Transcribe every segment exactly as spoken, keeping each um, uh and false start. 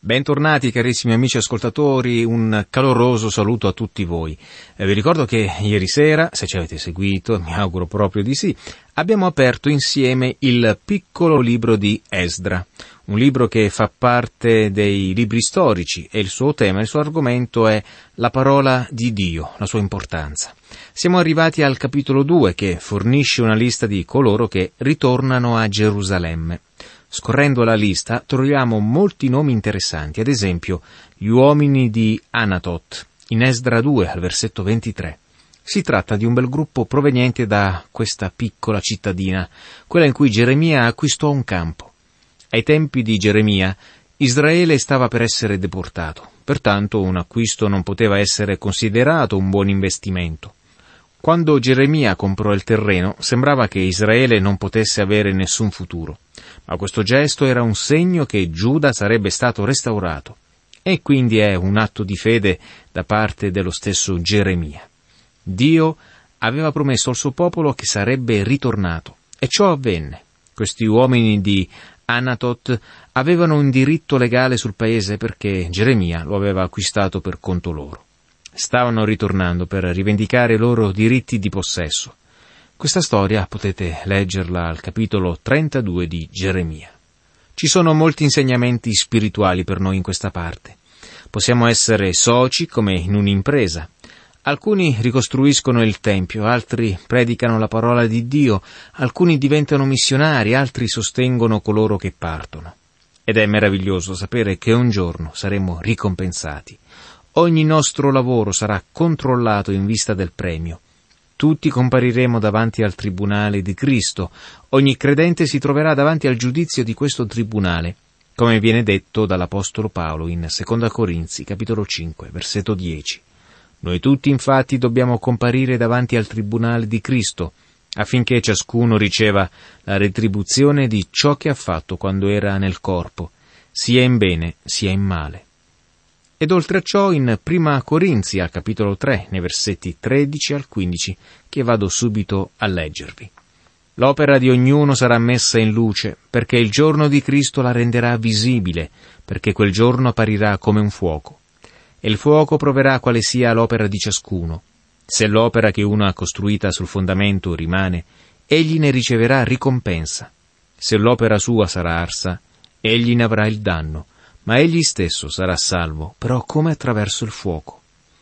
Bentornati carissimi amici ascoltatori, un caloroso saluto a tutti voi. Eh, vi ricordo che ieri sera, se ci avete seguito, mi auguro proprio di sì, abbiamo aperto insieme il piccolo libro di Esdra, un libro che fa parte dei libri storici e il suo tema, il suo argomento è la parola di Dio, la sua importanza. Siamo arrivati al capitolo due che fornisce una lista di coloro che ritornano a Gerusalemme. Scorrendo la lista troviamo molti nomi interessanti, ad esempio gli uomini di Anatot, in Esdra due, al versetto ventitré. Si tratta di un bel gruppo proveniente da questa piccola cittadina, quella in cui Geremia acquistò un campo. Ai tempi di Geremia, Israele stava per essere deportato, pertanto un acquisto non poteva essere considerato un buon investimento. Quando Geremia comprò il terreno, sembrava che Israele non potesse avere nessun futuro. Ma questo gesto era un segno che Giuda sarebbe stato restaurato, e quindi è un atto di fede da parte dello stesso Geremia. Dio aveva promesso al suo popolo che sarebbe ritornato, e ciò avvenne. Questi uomini di Anatot avevano un diritto legale sul paese perché Geremia lo aveva acquistato per conto loro. Stavano ritornando per rivendicare i loro diritti di possesso. Questa storia potete leggerla al capitolo trentadue di Geremia. Ci sono molti insegnamenti spirituali per noi in questa parte. Possiamo essere soci come in un'impresa. Alcuni ricostruiscono il Tempio, altri predicano la parola di Dio, alcuni diventano missionari, altri sostengono coloro che partono. Ed è meraviglioso sapere che un giorno saremo ricompensati. Ogni nostro lavoro sarà controllato in vista del premio. Tutti compariremo davanti al tribunale di Cristo. Ogni credente si troverà davanti al giudizio di questo tribunale, come viene detto dall'Apostolo Paolo in Seconda Corinzi, capitolo cinque, versetto dieci. Noi tutti infatti dobbiamo comparire davanti al tribunale di Cristo, affinché ciascuno riceva la retribuzione di ciò che ha fatto quando era nel corpo, sia in bene sia in male. Ed oltre a ciò in Prima Corinzi, al capitolo tre, nei versetti tredici al quindici, che vado subito a leggervi. L'opera di ognuno sarà messa in luce, perché il giorno di Cristo la renderà visibile, perché quel giorno apparirà come un fuoco. E il fuoco proverà quale sia l'opera di ciascuno. Se l'opera che uno ha costruita sul fondamento rimane, egli ne riceverà ricompensa. Se l'opera sua sarà arsa, egli ne avrà il danno, ma egli stesso sarà salvo, però come attraverso il fuoco.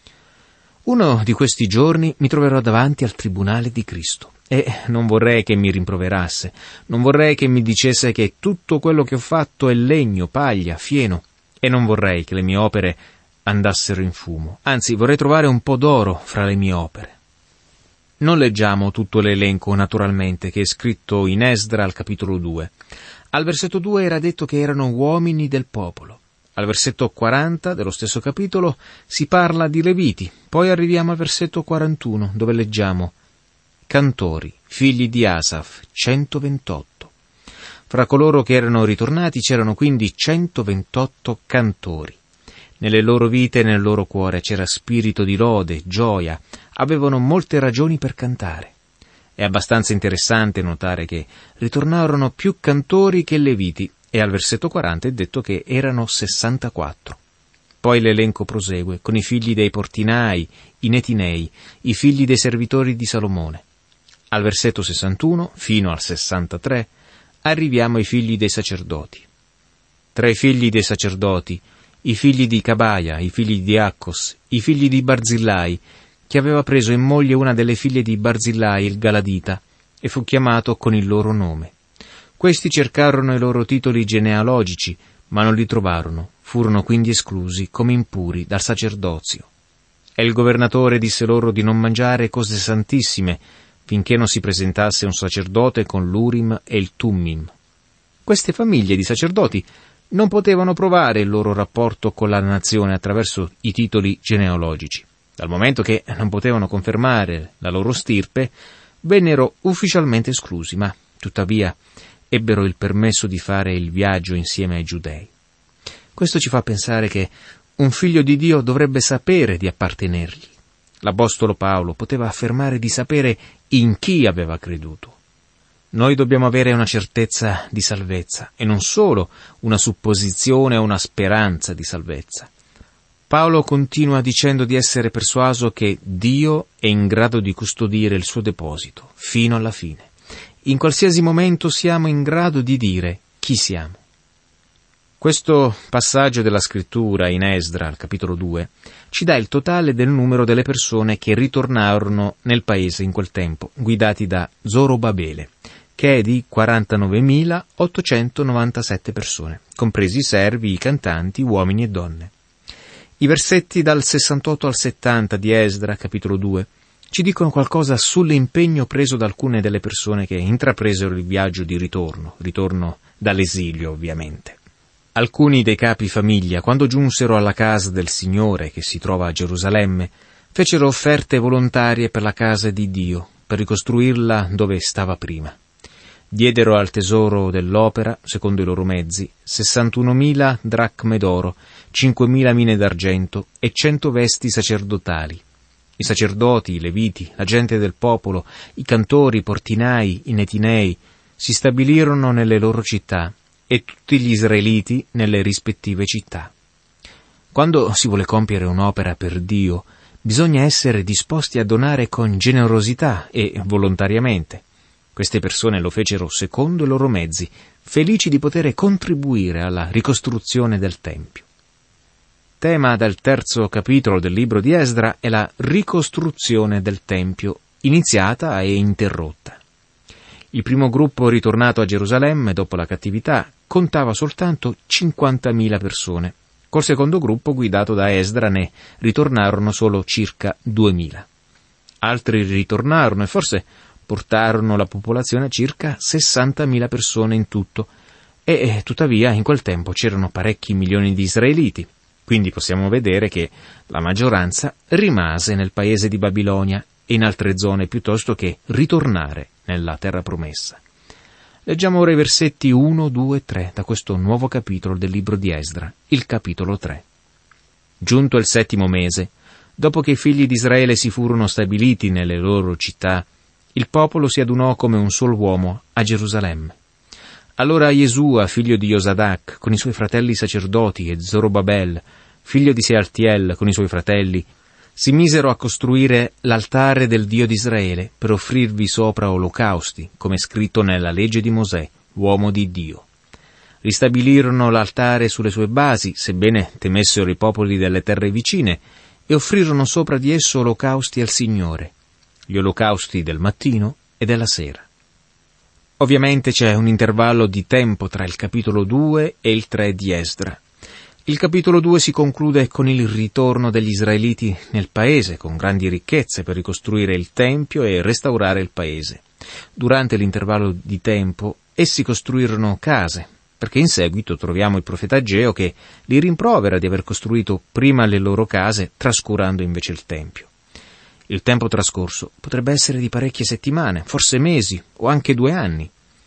Uno di questi giorni mi troverò davanti al tribunale di Cristo, e non vorrei che mi rimproverasse, non vorrei che mi dicesse che tutto quello che ho fatto è legno, paglia, fieno, e non vorrei che le mie opere andassero in fumo, anzi vorrei trovare un po' d'oro fra le mie opere. Non leggiamo tutto l'elenco, naturalmente, che è scritto in Esdra al capitolo due. Al versetto due era detto che erano uomini del popolo. Al versetto quaranta dello stesso capitolo si parla di Leviti. Poi arriviamo al versetto quarantuno, dove leggiamo cantori, figli di Asaf, centoventotto. Fra coloro che erano ritornati c'erano quindi centoventotto cantori. Nelle loro vite e nel loro cuore c'era spirito di lode, gioia, avevano molte ragioni per cantare. È abbastanza interessante notare che ritornarono più cantori che leviti, e al versetto quaranta è detto che erano sessantaquattro. Poi l'elenco prosegue con i figli dei portinai, i netinei, i figli dei servitori di Salomone. Al versetto sessantuno, fino al sessantatré, arriviamo ai figli dei sacerdoti. Tra i figli dei sacerdoti, i figli di Cabaia, i figli di Accos, i figli di Barzillai, che aveva preso in moglie una delle figlie di Barzillai, il Galadita, e fu chiamato con il loro nome. Questi cercarono i loro titoli genealogici, ma non li trovarono, furono quindi esclusi come impuri dal sacerdozio. E il governatore disse loro di non mangiare cose santissime, finché non si presentasse un sacerdote con l'Urim e il Tummim. Queste famiglie di sacerdoti non potevano provare il loro rapporto con la nazione attraverso i titoli genealogici. Dal momento che non potevano confermare la loro stirpe, vennero ufficialmente esclusi, ma, tuttavia, ebbero il permesso di fare il viaggio insieme ai giudei. Questo ci fa pensare che un figlio di Dio dovrebbe sapere di appartenergli. L'Apostolo Paolo poteva affermare di sapere in chi aveva creduto. Noi dobbiamo avere una certezza di salvezza e non solo una supposizione o una speranza di salvezza. Paolo continua dicendo di essere persuaso che Dio è in grado di custodire il suo deposito fino alla fine. In qualsiasi momento siamo in grado di dire chi siamo. Questo passaggio della scrittura in Esdra, al capitolo due, ci dà il totale del numero delle persone che ritornarono nel paese in quel tempo, guidati da Zorobabele, che è di quarantanovemilaottocentonovantasette persone, compresi i servi, i cantanti, uomini e donne. I versetti dal sessantotto al settanta di Esdra, capitolo due, ci dicono qualcosa sull'impegno preso da alcune delle persone che intrapresero il viaggio di ritorno, ritorno dall'esilio ovviamente. Alcuni dei capi famiglia, quando giunsero alla casa del Signore, che si trova a Gerusalemme, fecero offerte volontarie per la casa di Dio, per ricostruirla dove stava prima. Diedero al tesoro dell'opera, secondo i loro mezzi, sessantunomila dracme d'oro, cinquemila mine d'argento e cento vesti sacerdotali. I sacerdoti, i leviti, la gente del popolo, i cantori, i portinai, i netinei, si stabilirono nelle loro città, e tutti gli israeliti nelle rispettive città. Quando si vuole compiere un'opera per Dio, bisogna essere disposti a donare con generosità e volontariamente. Queste persone lo fecero secondo i loro mezzi, felici di poter contribuire alla ricostruzione del Tempio. Tema del terzo capitolo del libro di Esdra è la ricostruzione del Tempio, iniziata e interrotta. Il primo gruppo ritornato a Gerusalemme dopo la cattività contava soltanto cinquantamila persone. Col secondo gruppo, guidato da Esdra, ne ritornarono solo circa duemila. Altri ritornarono e forse portarono la popolazione a circa sessantamila persone in tutto, e, e tuttavia in quel tempo c'erano parecchi milioni di israeliti, quindi possiamo vedere che la maggioranza rimase nel paese di Babilonia e in altre zone piuttosto che ritornare nella terra promessa. Leggiamo ora i versetti uno, due e tre da questo nuovo capitolo del libro di Esdra, il capitolo tre. Giunto il settimo mese, dopo che i figli di Israele si furono stabiliti nelle loro città, il popolo si adunò come un solo uomo a Gerusalemme. Allora Yesua, figlio di Josadac, con i suoi fratelli sacerdoti, e Zorobabel, figlio di Sealtiel, con i suoi fratelli, si misero a costruire l'altare del Dio di Israele per offrirvi sopra olocausti, come scritto nella legge di Mosè, uomo di Dio. Ristabilirono l'altare sulle sue basi, sebbene temessero i popoli delle terre vicine, e offrirono sopra di esso olocausti al Signore, gli olocausti del mattino e della sera. Ovviamente c'è un intervallo di tempo tra il capitolo due e il tre di Esdra. Il capitolo due si conclude con il ritorno degli israeliti nel paese, con grandi ricchezze per ricostruire il Tempio e restaurare il paese. Durante l'intervallo di tempo, essi costruirono case, perché in seguito troviamo il profeta Ageo che li rimprovera di aver costruito prima le loro case, trascurando invece il Tempio. Il tempo trascorso potrebbe essere di parecchie settimane, forse mesi o anche due anni.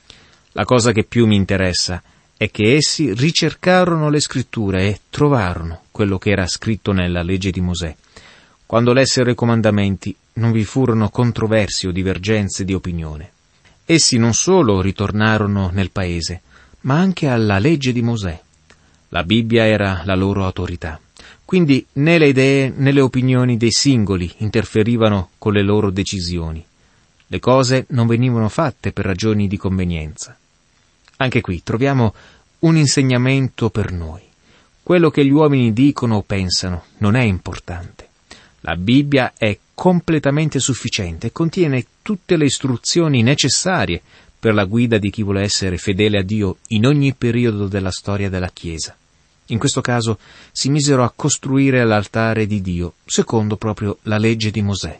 La cosa che più mi interessa è che essi ricercarono le scritture e trovarono quello che era scritto nella legge di Mosè. Quando lessero i comandamenti non vi furono controversie o divergenze di opinione. Essi non solo ritornarono nel paese, ma anche alla legge di Mosè. La Bibbia era la loro autorità. Quindi né le idee né le opinioni dei singoli interferivano con le loro decisioni. Le cose non venivano fatte per ragioni di convenienza. Anche qui troviamo un insegnamento per noi. Quello che gli uomini dicono o pensano non è importante. La Bibbia è completamente sufficiente e contiene tutte le istruzioni necessarie per la guida di chi vuole essere fedele a Dio in ogni periodo della storia della Chiesa. In questo caso si misero a costruire l'altare di Dio, secondo proprio la legge di Mosè.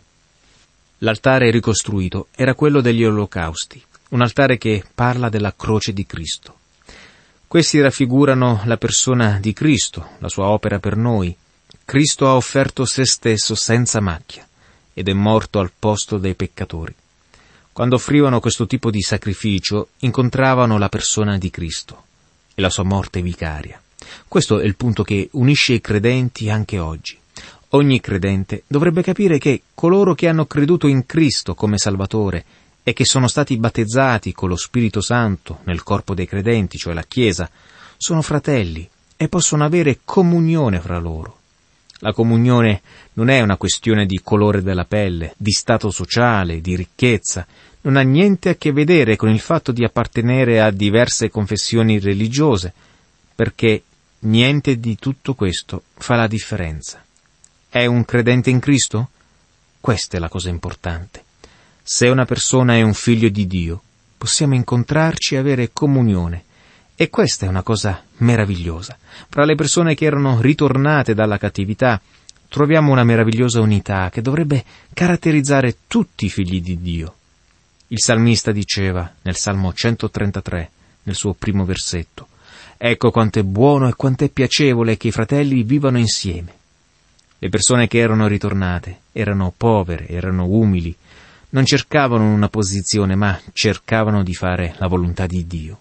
L'altare ricostruito era quello degli olocausti, un altare che parla della croce di Cristo. Questi raffigurano la persona di Cristo, la sua opera per noi. Cristo ha offerto se stesso senza macchia ed è morto al posto dei peccatori. Quando offrivano questo tipo di sacrificio, incontravano la persona di Cristo e la sua morte vicaria. Questo è il punto che unisce i credenti anche oggi. Ogni credente dovrebbe capire che coloro che hanno creduto in Cristo come Salvatore e che sono stati battezzati con lo Spirito Santo nel corpo dei credenti, cioè la Chiesa, sono fratelli e possono avere comunione fra loro. La comunione non è una questione di colore della pelle, di stato sociale, di ricchezza, non ha niente a che vedere con il fatto di appartenere a diverse confessioni religiose, perché niente di tutto questo fa la differenza. È un credente in Cristo? Questa è la cosa importante. Se una persona è un figlio di Dio, possiamo incontrarci e avere comunione. E questa è una cosa meravigliosa. Fra le persone che erano ritornate dalla cattività, troviamo una meravigliosa unità che dovrebbe caratterizzare tutti i figli di Dio. Il salmista diceva, nel Salmo centotrentatré, nel suo primo versetto, «Ecco quanto è buono e quanto è piacevole che i fratelli vivano insieme». Le persone che erano ritornate erano povere, erano umili, non cercavano una posizione, ma cercavano di fare la volontà di Dio.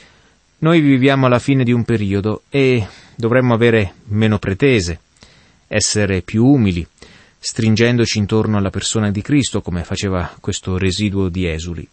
Noi viviamo alla fine di un periodo e dovremmo avere meno pretese, essere più umili, stringendoci intorno alla persona di Cristo, come faceva questo residuo di esuli.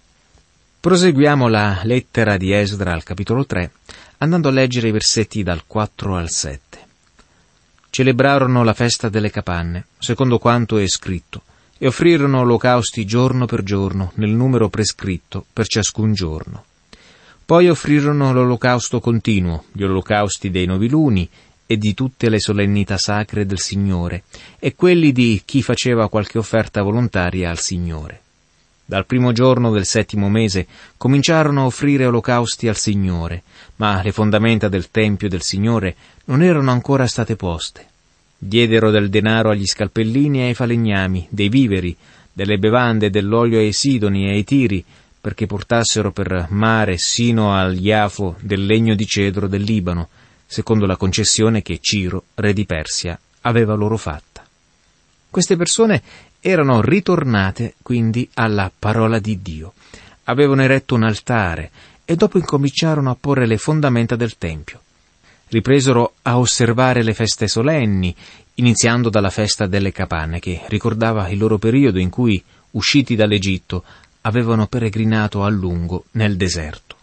Proseguiamo la lettera di Esdra al capitolo tre, andando a leggere i versetti dal quattro al sette. Celebrarono la festa delle capanne, secondo quanto è scritto, e offrirono olocausti giorno per giorno, nel numero prescritto per ciascun giorno. Poi offrirono l'olocausto continuo, gli olocausti dei noviluni e di tutte le solennità sacre del Signore, e quelli di chi faceva qualche offerta volontaria al Signore. Dal primo giorno del settimo mese cominciarono a offrire olocausti al Signore, ma le fondamenta del Tempio del Signore non erano ancora state poste. Diedero del denaro agli scalpellini e ai falegnami, dei viveri, delle bevande, dell'olio ai sidoni e ai tiri, perché portassero per mare sino al Iafo del legno di cedro del Libano, secondo la concessione che Ciro, re di Persia, aveva loro fatta. Queste persone erano ritornate quindi alla parola di Dio, avevano eretto un altare e dopo incominciarono a porre le fondamenta del Tempio. Ripresero a osservare le feste solenni, iniziando dalla festa delle capanne, che ricordava il loro periodo in cui, usciti dall'Egitto, avevano peregrinato a lungo nel deserto.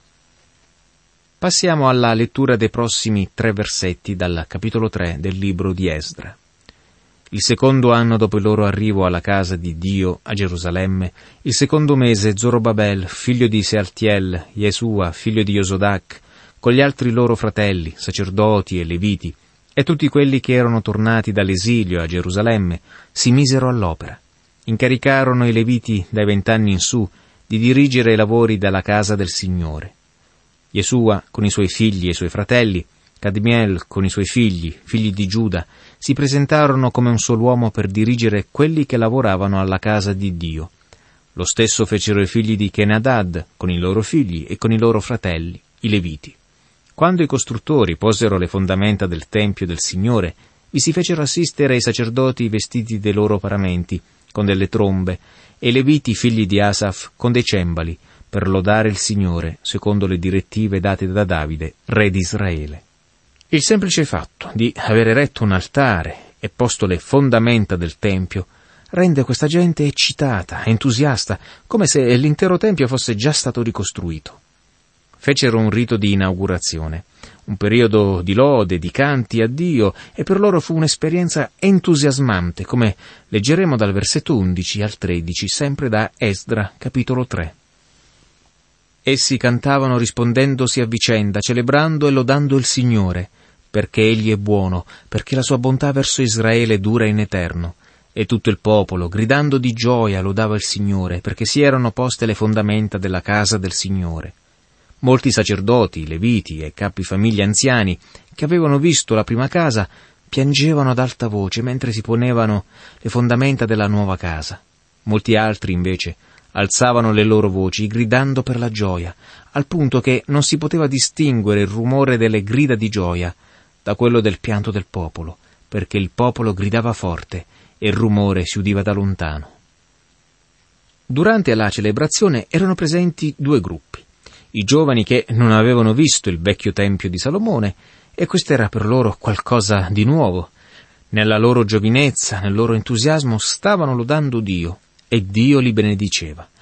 Passiamo alla lettura dei prossimi tre versetti dal capitolo tre del libro di Esdra. Il secondo anno dopo il loro arrivo alla casa di Dio a Gerusalemme, il secondo mese Zorobabel, figlio di Sealtiel, Yesua, figlio di Josodac, con gli altri loro fratelli, sacerdoti e leviti, e tutti quelli che erano tornati dall'esilio a Gerusalemme, si misero all'opera. Incaricarono i leviti dai vent'anni in su di dirigere i lavori della casa del Signore. Yesua con i suoi figli e i suoi fratelli, Cadmiel con i suoi figli, figli di Giuda, si presentarono come un solo uomo per dirigere quelli che lavoravano alla casa di Dio. Lo stesso fecero i figli di Kenadad con i loro figli e con i loro fratelli, i leviti. Quando i costruttori posero le fondamenta del Tempio del Signore, vi si fecero assistere i sacerdoti vestiti dei loro paramenti, con delle trombe, e i leviti figli di Asaf con dei cembali, per lodare il Signore, secondo le direttive date da Davide, re di Israele. Il semplice fatto di aver eretto un altare e posto le fondamenta del Tempio rende questa gente eccitata, entusiasta, come se l'intero Tempio fosse già stato ricostruito. Fecero un rito di inaugurazione, un periodo di lode, di canti a Dio, e per loro fu un'esperienza entusiasmante, come leggeremo dal versetto undici al tredici, sempre da Esdra, capitolo tre. Essi cantavano rispondendosi a vicenda, celebrando e lodando il Signore, perché Egli è buono, perché la sua bontà verso Israele dura in eterno. E tutto il popolo, gridando di gioia, lodava il Signore, perché si erano poste le fondamenta della casa del Signore. Molti sacerdoti, leviti e capi famiglie anziani, che avevano visto la prima casa, piangevano ad alta voce mentre si ponevano le fondamenta della nuova casa. Molti altri, invece, alzavano le loro voci, gridando per la gioia, al punto che non si poteva distinguere il rumore delle grida di gioia da quello del pianto del popolo, perché il popolo gridava forte e il rumore si udiva da lontano. Durante la celebrazione erano presenti due gruppi. I giovani che non avevano visto il vecchio tempio di Salomone, e questo era per loro qualcosa di nuovo. Nella loro giovinezza, nel loro entusiasmo, stavano lodando Dio, e Dio li benediceva.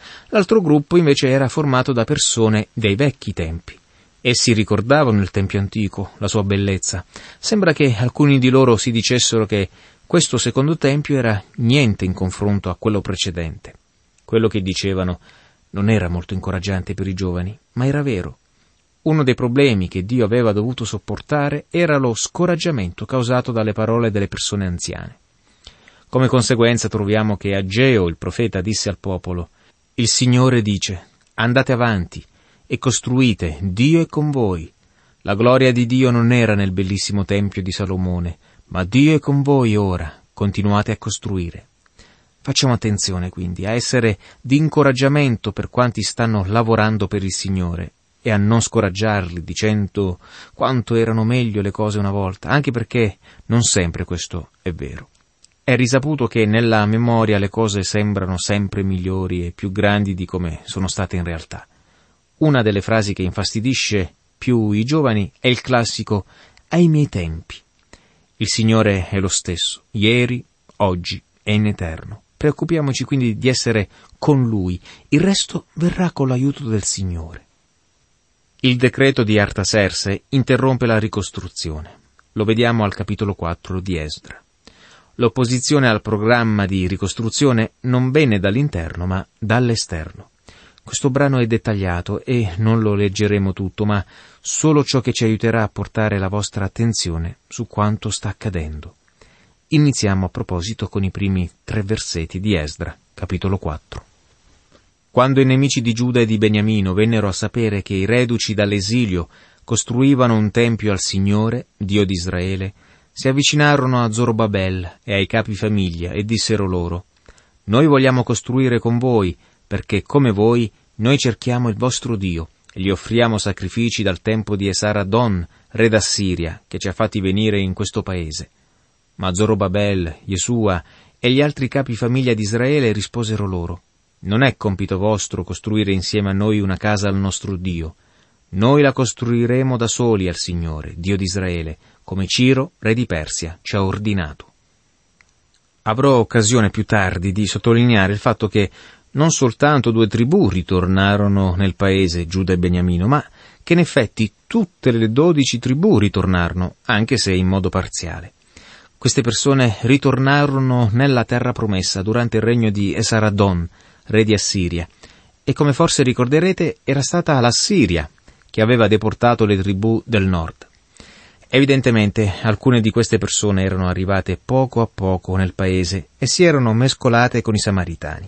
L'altro gruppo invece era formato da persone dei vecchi tempi. Essi ricordavano il Tempio antico, la sua bellezza. Sembra che alcuni di loro si dicessero che questo secondo Tempio era niente in confronto a quello precedente. Quello che dicevano non era molto incoraggiante per i giovani, ma era vero. Uno dei problemi che Dio aveva dovuto sopportare era lo scoraggiamento causato dalle parole delle persone anziane. Come conseguenza troviamo che Ageo, il profeta, disse al popolo: «Il Signore dice, andate avanti e costruite, Dio è con voi. La gloria di Dio non era nel bellissimo Tempio di Salomone, ma Dio è con voi ora, continuate a costruire». Facciamo attenzione quindi a essere di incoraggiamento per quanti stanno lavorando per il Signore e a non scoraggiarli dicendo quanto erano meglio le cose una volta, anche perché non sempre questo è vero. È risaputo che nella memoria le cose sembrano sempre migliori e più grandi di come sono state in realtà. Una delle frasi che infastidisce più i giovani è il classico «ai miei tempi». Il Signore è lo stesso, ieri, oggi e in eterno. Preoccupiamoci quindi di essere con Lui, il resto verrà con l'aiuto del Signore. Il decreto di Artaserse interrompe la ricostruzione. Lo vediamo al capitolo quattro di Esdra. L'opposizione al programma di ricostruzione non venne dall'interno, ma dall'esterno. Questo brano è dettagliato e non lo leggeremo tutto, ma solo ciò che ci aiuterà a portare la vostra attenzione su quanto sta accadendo. Iniziamo a proposito con i primi tre versetti di Esdra, capitolo quattro. Quando i nemici di Giuda e di Beniamino vennero a sapere che i reduci dall'esilio costruivano un tempio al Signore, Dio di Israele, si avvicinarono a Zorobabel e ai capi famiglia e dissero loro: «Noi vogliamo costruire con voi, perché come voi noi cerchiamo il vostro Dio e gli offriamo sacrifici dal tempo di Esar-Adon, re d'Assiria, che ci ha fatti venire in questo paese». Ma Zorobabel, Yesua e gli altri capi famiglia di Israele risposero loro: «Non è compito vostro costruire insieme a noi una casa al nostro Dio. Noi la costruiremo da soli al Signore, Dio di Israele, come Ciro, re di Persia, ci ha ordinato». Avrò occasione più tardi di sottolineare il fatto che non soltanto due tribù ritornarono nel paese, Giuda e Beniamino, ma che in effetti tutte le dodici tribù ritornarono, anche se in modo parziale. Queste persone ritornarono nella terra promessa durante il regno di Esar-Adon, re di Assiria, e come forse ricorderete era stata l'Assiria che aveva deportato le tribù del nord. Evidentemente alcune di queste persone erano arrivate poco a poco nel paese e si erano mescolate con i samaritani.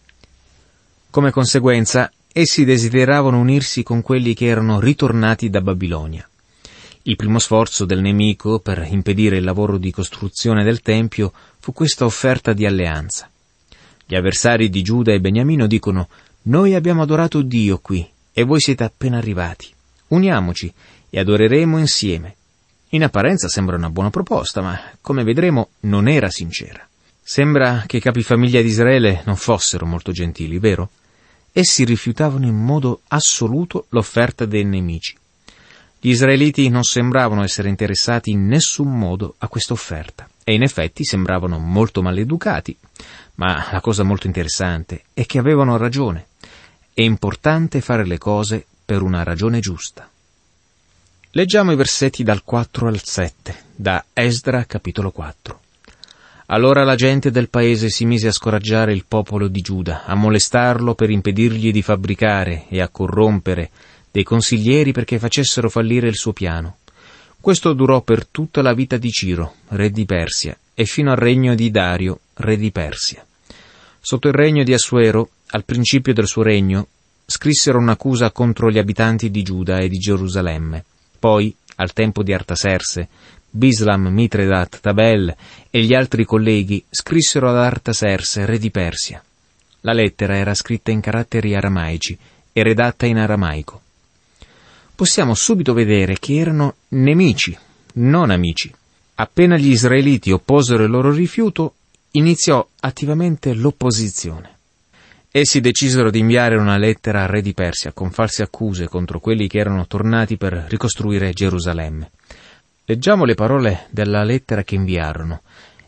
Come conseguenza, essi desideravano unirsi con quelli che erano ritornati da Babilonia. Il primo sforzo del nemico per impedire il lavoro di costruzione del Tempio fu questa offerta di alleanza. Gli avversari di Giuda e Beniamino dicono: «Noi abbiamo adorato Dio qui e voi siete appena arrivati. Uniamoci e adoreremo insieme». In apparenza sembra una buona proposta, ma come vedremo non era sincera. Sembra che i capifamiglia di Israele non fossero molto gentili, vero? Essi rifiutavano in modo assoluto l'offerta dei nemici. Gli israeliti non sembravano essere interessati in nessun modo a questa offerta e in effetti sembravano molto maleducati, ma la cosa molto interessante è che avevano ragione. È importante fare le cose per una ragione giusta. Leggiamo i versetti dal quattro al sette, da Esdra capitolo quattro. Allora la gente del paese si mise a scoraggiare il popolo di Giuda, a molestarlo per impedirgli di fabbricare e a corrompere dei consiglieri perché facessero fallire il suo piano. Questo durò per tutta la vita di Ciro, re di Persia, e fino al regno di Dario, re di Persia. Sotto il regno di Assuero, al principio del suo regno, scrissero un'accusa contro gli abitanti di Giuda e di Gerusalemme. Poi, al tempo di Artaserse, Bislam, Mitredat, Tabel e gli altri colleghi scrissero ad Artaserse, re di Persia. La lettera era scritta in caratteri aramaici e redatta in aramaico. Possiamo subito vedere che erano nemici, non amici. Appena gli israeliti opposero il loro rifiuto, iniziò attivamente l'opposizione. Essi decisero di inviare una lettera al re di Persia con false accuse contro quelli che erano tornati per ricostruire Gerusalemme. Leggiamo le parole della lettera che inviarono.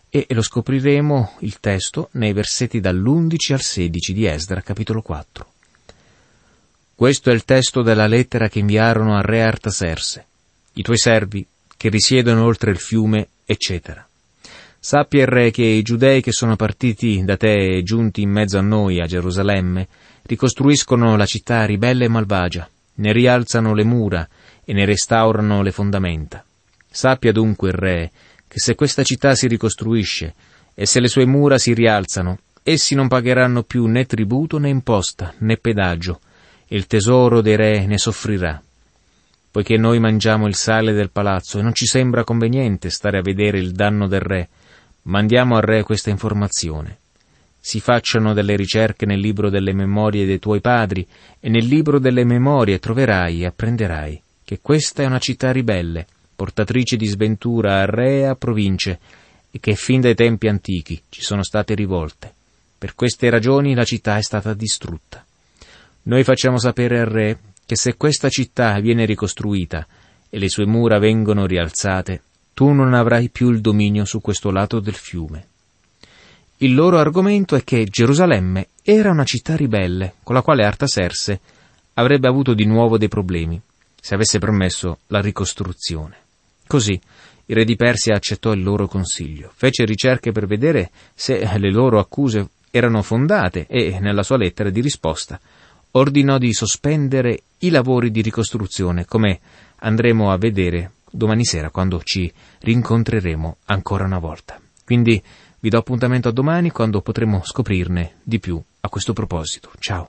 e lo scopriremo il testo nei versetti dall'undici al sedici di Esdra, capitolo quattro. Questo è il testo della lettera che inviarono al re Artaserse, i tuoi servi che risiedono oltre il fiume, eccetera. Sappia il re che i giudei che sono partiti da te e giunti in mezzo a noi a Gerusalemme ricostruiscono la città ribelle e malvagia, ne rialzano le mura e ne restaurano le fondamenta. Sappia dunque il re che se questa città si ricostruisce e se le sue mura si rialzano, essi non pagheranno più né tributo né imposta né pedaggio, e il tesoro dei re ne soffrirà. Poiché noi mangiamo il sale del palazzo e non ci sembra conveniente stare a vedere il danno del re, mandiamo al re questa informazione. Si facciano delle ricerche nel libro delle memorie dei tuoi padri, e nel libro delle memorie troverai e apprenderai che questa è una città ribelle, portatrice di sventura a re e a province, e che fin dai tempi antichi ci sono state rivolte. Per queste ragioni la città è stata distrutta. Noi facciamo sapere al re che se questa città viene ricostruita e le sue mura vengono rialzate, tu non avrai più il dominio su questo lato del fiume. Il loro argomento è che Gerusalemme era una città ribelle, con la quale Artaserse avrebbe avuto di nuovo dei problemi, se avesse permesso la ricostruzione. Così il re di Persia accettò il loro consiglio, fece ricerche per vedere se le loro accuse erano fondate e, nella sua lettera di risposta, ordinò di sospendere i lavori di ricostruzione, come andremo a vedere domani sera quando ci rincontreremo ancora una volta. Quindi vi do appuntamento a domani quando potremo scoprirne di più a questo proposito. Ciao!